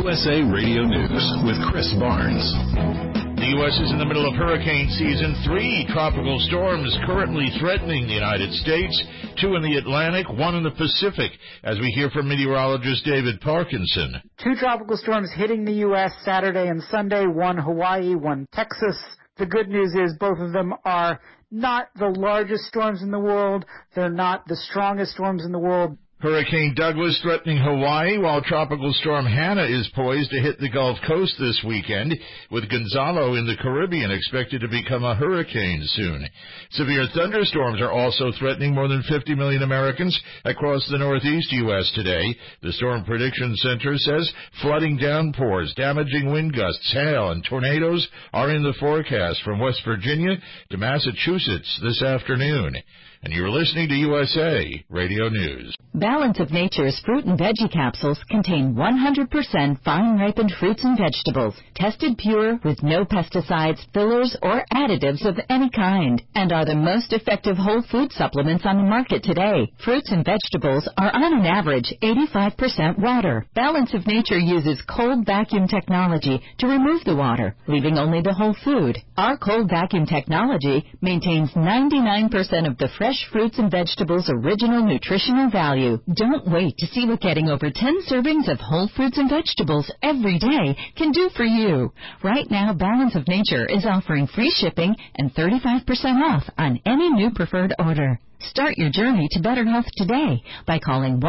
USA Radio News with Chris Barnes. The U.S. is in the middle of hurricane season. 3 tropical storms currently threatening the United States, 2 in the Atlantic, 1 in the Pacific, as we hear from meteorologist David Parkinson. 2 tropical storms hitting the U.S. Saturday and Sunday, 1 Hawaii, 1 Texas. The good news is both of them are not the largest storms in the world. They're not the strongest storms in the world. Hurricane Douglas threatening Hawaii, while Tropical Storm Hannah is poised to hit the Gulf Coast this weekend, with Gonzalo in the Caribbean expected to become a hurricane soon. Severe thunderstorms are also threatening more than 50 million Americans across the northeast U.S. today. The Storm Prediction Center says flooding downpours, damaging wind gusts, hail, and tornadoes are in the forecast from West Virginia to Massachusetts this afternoon. And you're listening to USA Radio News. Balance of Nature's fruit and veggie capsules contain 100% fine-ripened fruits and vegetables, tested pure with no pesticides, fillers, or additives of any kind, and are the most effective whole food supplements on the market today. Fruits and vegetables are on an average 85% water. Balance of Nature uses cold vacuum technology to remove the water, leaving only the whole food. Our cold vacuum technology maintains 99% of the fresh fruits and vegetables' original nutritional value. Don't wait to see what getting over 10 servings of whole fruits and vegetables every day can do for you. Right now, Balance of Nature is offering free shipping and 35% off on any new preferred order. Start your journey to better health today by calling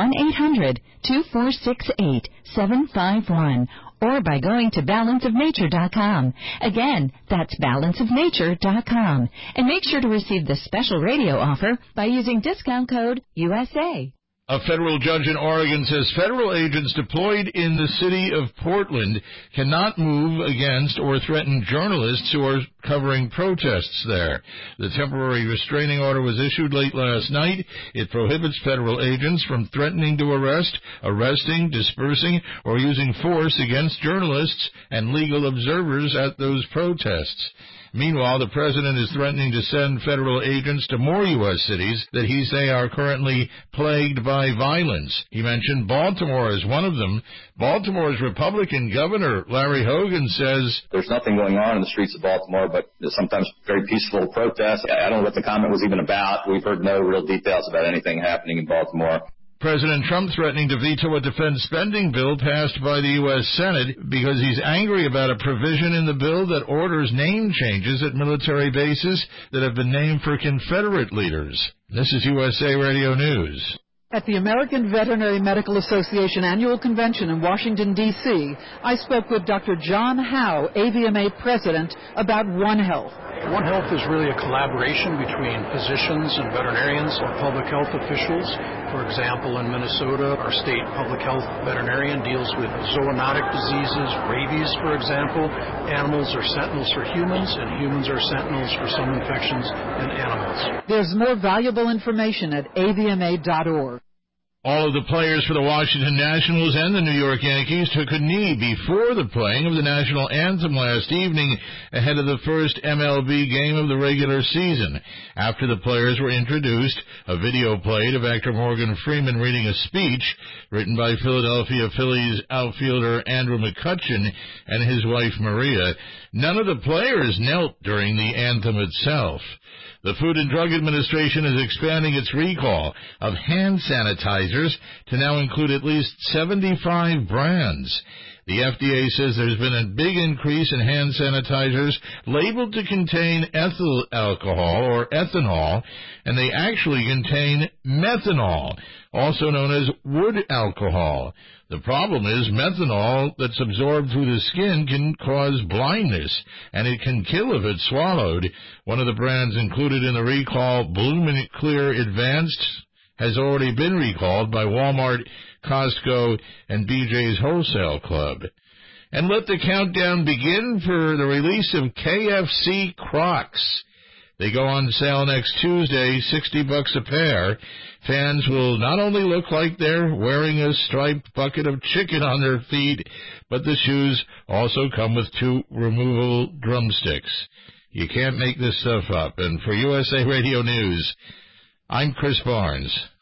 1-800-2468-751 or by going to balanceofnature.com. Again, that's balanceofnature.com. And make sure to receive the special radio offer by using discount code USA. A federal judge in Oregon says federal agents deployed in the city of Portland cannot move against or threaten journalists who are covering protests there. The temporary restraining order was issued late last night. It prohibits federal agents from threatening to arrest, arresting, dispersing, or using force against journalists and legal observers at those protests. Meanwhile, the president is threatening to send federal agents to more U.S. cities that he say are currently plagued by violence. He mentioned Baltimore as one of them. Baltimore's Republican Governor Larry Hogan says, "There's nothing going on in the streets of Baltimore but sometimes very peaceful protests. I don't know what the comment was even about. We've heard no real details about anything happening in Baltimore." President Trump threatening to veto a defense spending bill passed by the U.S. Senate because he's angry about a provision in the bill that orders name changes at military bases that have been named for Confederate leaders. This is USA Radio News. At the American Veterinary Medical Association Annual Convention in Washington, D.C., I spoke with Dr. John Howe, AVMA President, about One Health. One Health is really a collaboration between physicians and veterinarians or public health officials. For example, in Minnesota, our state public health veterinarian deals with zoonotic diseases, rabies, for example. Animals are sentinels for humans, and humans are sentinels for some infections in animals. There's more valuable information at avma.org. All of the players for the Washington Nationals and the New York Yankees took a knee before the playing of the national anthem last evening ahead of the first MLB game of the regular season. After the players were introduced, a video played of actor Morgan Freeman reading a speech written by Philadelphia Phillies outfielder Andrew McCutchen and his wife Maria. None of the players knelt during the anthem itself. The Food and Drug Administration is expanding its recall of hand sanitizers to now include at least 75 brands. The FDA says there's been a big increase in hand sanitizers labeled to contain ethyl alcohol or ethanol, and they actually contain methanol, also known as wood alcohol. The problem is methanol that's absorbed through the skin can cause blindness, and it can kill if it's swallowed. One of the brands included in the recall, Blumenclear Advanced, has already been recalled by Walmart, Costco, and BJ's Wholesale Club. And let the countdown begin for the release of KFC Crocs. They go on sale next Tuesday, $60 a pair. Fans will not only look like they're wearing a striped bucket of chicken on their feet, but the shoes also come with 2 removable drumsticks. You can't make this stuff up. And for USA Radio News, I'm Chris Barnes.